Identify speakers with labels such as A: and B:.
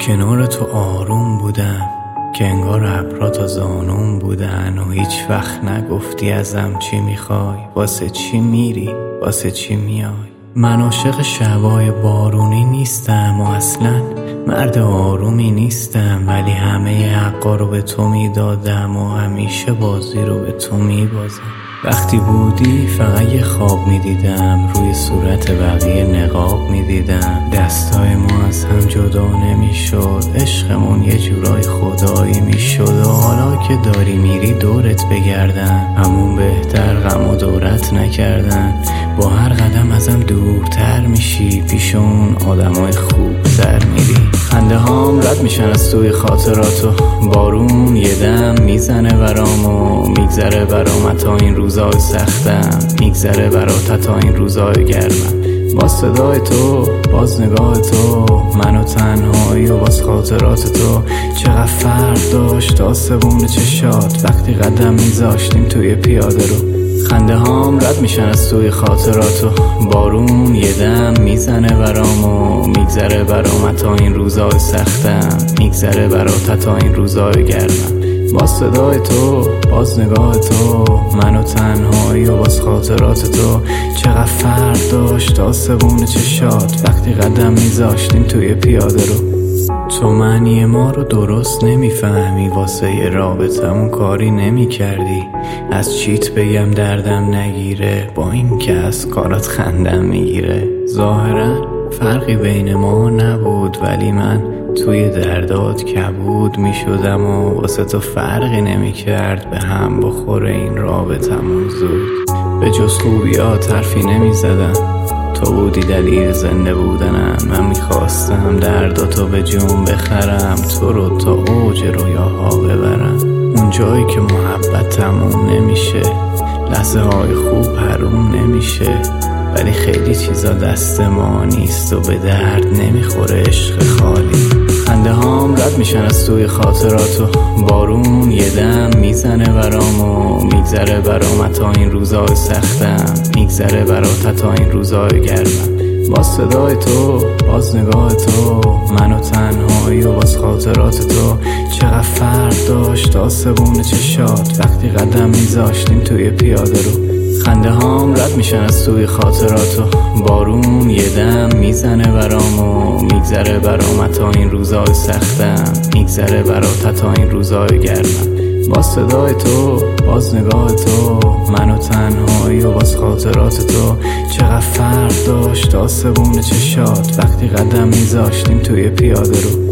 A: کنار تو آروم بودم که انگار ابرا تا زانوم بودن و هیچ وقت نگفتی ازم چی میخوای، واسه چی میری، واسه چی میای. من عاشق شبای بارونی نیستم و اصلا مرد آرومی نیستم، ولی همه حقا رو به تو میدادم و همیشه بازی رو به تو میبازم. وقتی بودی فقط یه خواب میدیدم، روی صورت بقیه نقاب میدیدم. دستای ما از هم جدا نمیشد، عشقمون یه جورای خدایی میشد. و حالا که داری میری دورت بگردن، همون بهتر غم و دورت نکردن. با هر قدم ازم دورتر میشی، پیش اون آدمای خوبتر میری. خنده هام رد میشن از توی خاطراتو، بارون یه دم میزنه برامو. میگذره برام تا این روزای سختم، میگذره برات تا این روزای گرمم. با صدای تو، باز نگاه تو، من و تنهایی و باز خاطرات تو. چقدر فرق داشت آسمون چشات وقتی قدم میذاشتیم توی پیاده رو. خنده هام رد میشن از توی خاطراتو، بارون یه دم میزنه برامو. میگذره برام تا این روزای سختم، میگذره برات تا این روزای گرمم. با صدای تو، باز نگاه تو، من و تنهایی و باز خاطرات تو. چقدر فرق داشت آسمون چشات وقتی قدم میذاشتیم توی پیاده رو. تو معنی ما رو درست نمیفهمی، واسه یه رابطمون کاری نمی کردی. از چیت بگم دردم نگیره، با این که از کارات خندم میگیره. ظاهرا فرقی بین ما نبود، ولی من توی دردات کبود میشدم و واسه تو فرقی نمی کرد به هم بخوره این رابطمون زود. به جز خوبیات حرفی نمی زدم، تو بودی دلیل زنده بودنم. من میخواستم درداتو به جون بخرم، تو رو تا اوج رویاها ببرم. اون جایی که محبت تموم نمیشه، لحظه های خوب حروم نمیشه. ولی خیلی چیزا دست ما نیست و به درد نمیخوره عشق خالی. خنده هام رد میشن از توی خاطراتو، بارون یه دم میزنه برامو. میگذره برام تا این روزای سختم، میگذره برات تا این روزای گرمم. با صدای تو، باز نگاه تو، من و تنهایی و باز خاطرات تو. چقدر فرق داشت آسمون چشات وقتی قدم میذاشتیم توی پیاده رو. خنده هام رد میشن از توی خاطراتو، بارون یه دم میزنه برامو. میگذره برام تا این روزای سختم، میگذره برات تا این روزای گرمم. با صدای تو، باز نگاه تو، من و تنهایی و باز خاطرات تو. چقدر فرق داشت آسمون چشات وقتی قدم میذاشتیم توی پیاده رو.